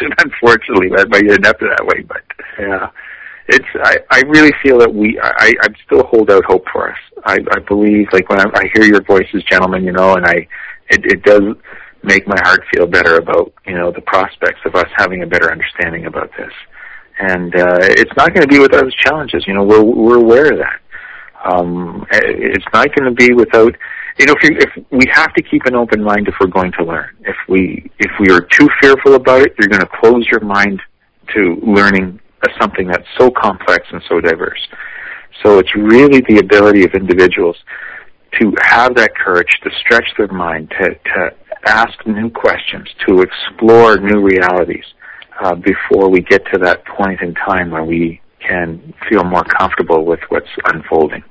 direction, unfortunately. That might end up that way, but yeah. I really feel that I still hold out hope for us. I believe, like when I hear your voices, gentlemen, and it does make my heart feel better about, the prospects of us having a better understanding about this. And it's not going to be without its challenges. We're aware of that. It's not going to be without, if we have to keep an open mind if we're going to learn. If we are too fearful about it, you're going to close your mind to learning something that's so complex and so diverse. So it's really the ability of individuals to have that courage, to stretch their mind, to ask new questions, to explore new realities before we get to that point in time where we can feel more comfortable with what's unfolding.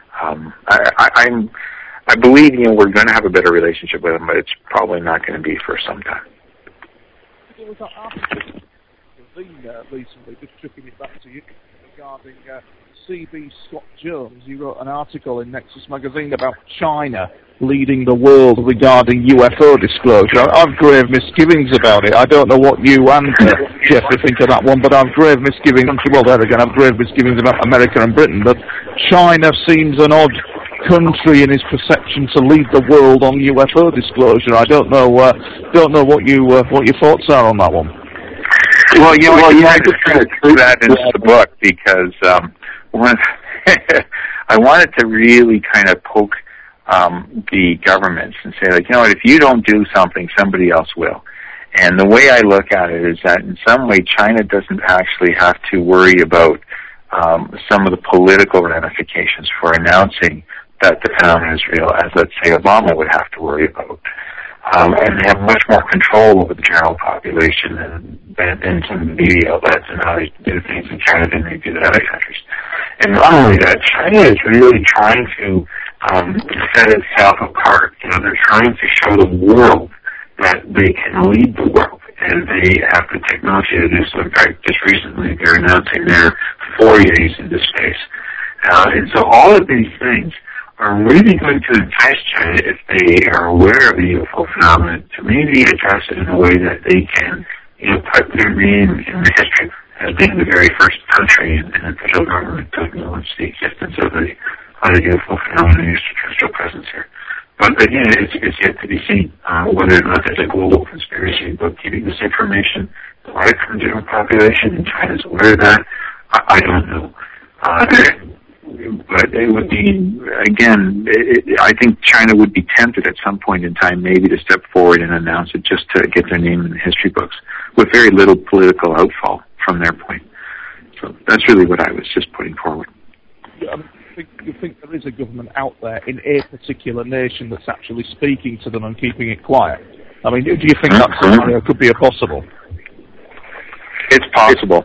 I believe we're going to have a better relationship with them, but it's probably not going to be for some time. Recently, just chucking it back to you, regarding C.B. Scott Jones. He wrote an article in Nexus magazine about China leading the world regarding UFO disclosure. I've grave misgivings about it. I don't know what you and Jeffrey think of that one, but I've grave misgivings. Well, there again, I've grave misgivings about America and Britain, but China seems an odd country in its perception to lead the world on UFO disclosure. I don't know what your thoughts are on that one. Well, I just kind of threw that into the book because I wanted to really kind of poke the governments and say, if you don't do something, somebody else will. And the way I look at it is that in some way China doesn't actually have to worry about some of the political ramifications for announcing that the phenomenon is real, as, let's say, Obama would have to worry about. And they have much more control over the general population and some media outlets and how they do things in China than they do in other countries. And not only that, China is really trying to set itself apart. They're trying to show the world that they can lead the world, and they have the technology to do so. In fact, just recently they're announcing their forays into space. And so all of these things are really going to entice China, if they are aware of the UFO phenomenon, to maybe address it in a way that they can, put their name in the history as being the very first country in the federal government to acknowledge the existence of the UFO phenomenon and extraterrestrial presence here. But again, it's yet to be seen whether or not there's a global conspiracy about keeping this information quiet from the general population, and China's aware of that. I don't know. But it would be, again, I think China would be tempted at some point in time maybe to step forward and announce it just to get their name in the history books with very little political outfall from their point. So that's really what I was just putting forward. You think there is a government out there in a particular nation that's actually speaking to them and keeping it quiet? I mean, do you think that scenario could be possible? It's possible.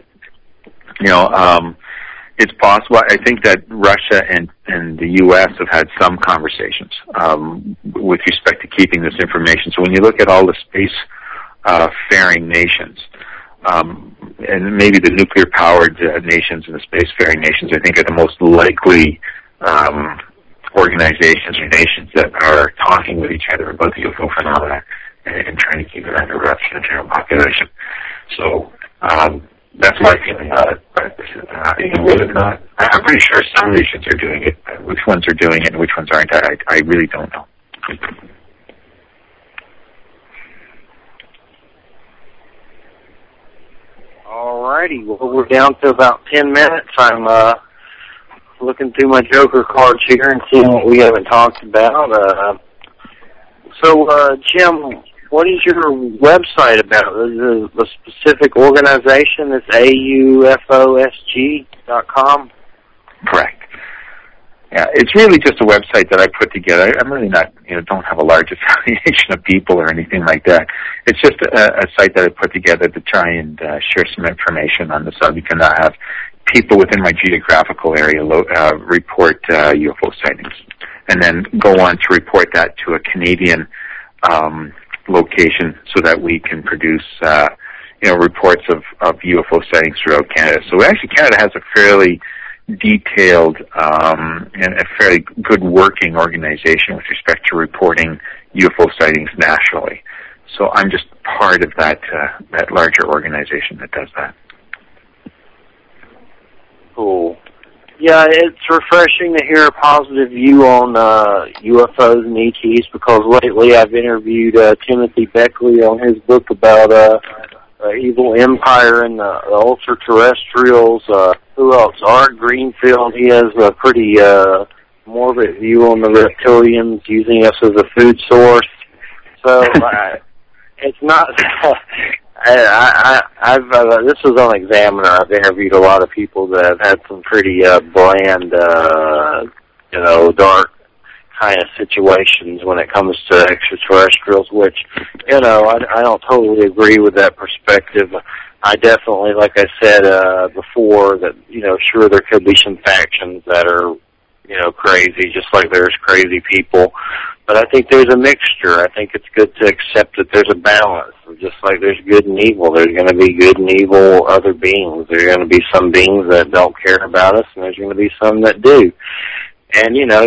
It's possible. I think that Russia and the U.S. have had some conversations with respect to keeping this information. So when you look at all the space-faring nations, and maybe the nuclear-powered nations and the space-faring nations, I think are the most likely organizations or nations that are talking with each other about the UFO phenomena and trying to keep it under wraps in the general population. So that's my feeling on it. But whether or not, I'm pretty sure some nations are doing it. Which ones are doing it and which ones aren't, I really don't know. Alrighty, well, we're down to about 10 minutes. I'm looking through my Joker cards here and seeing what we haven't talked about. So, Jim, what is your website about? Is it a specific organization? It's AUFOSG.com? Correct. Yeah, it's really just a website that I put together. I'm really not, don't have a large affiliation of people or anything like that. It's just a site that I put together to try and share some information on the subject and not have people within my geographical area report UFO sightings, and then go on to report that to a Canadian location so that we can produce reports of UFO sightings throughout Canada. So actually Canada has a fairly detailed and a fairly good working organization with respect to reporting UFO sightings nationally. So I'm just part of that larger organization that does that. Cool. Yeah, it's refreshing to hear a positive view on UFOs and ETs, because lately I've interviewed Timothy Beckley on his book about Evil Empire and the ultra-terrestrials. Who else? Art Greenfield. He has a pretty morbid view on the reptilians using us as a food source. So it's not... this was on Examiner. I've interviewed a lot of people that have had some pretty bland, dark kind of situations when it comes to extraterrestrials, which, I don't totally agree with that perspective. I definitely, like I said before, that, sure, there could be some factions that are, crazy, just like there's crazy people. But I think there's a mixture. I think it's good to accept that there's a balance. Just like there's good and evil, there's going to be good and evil other beings. There's going to be some beings that don't care about us, and there's going to be some that do. And,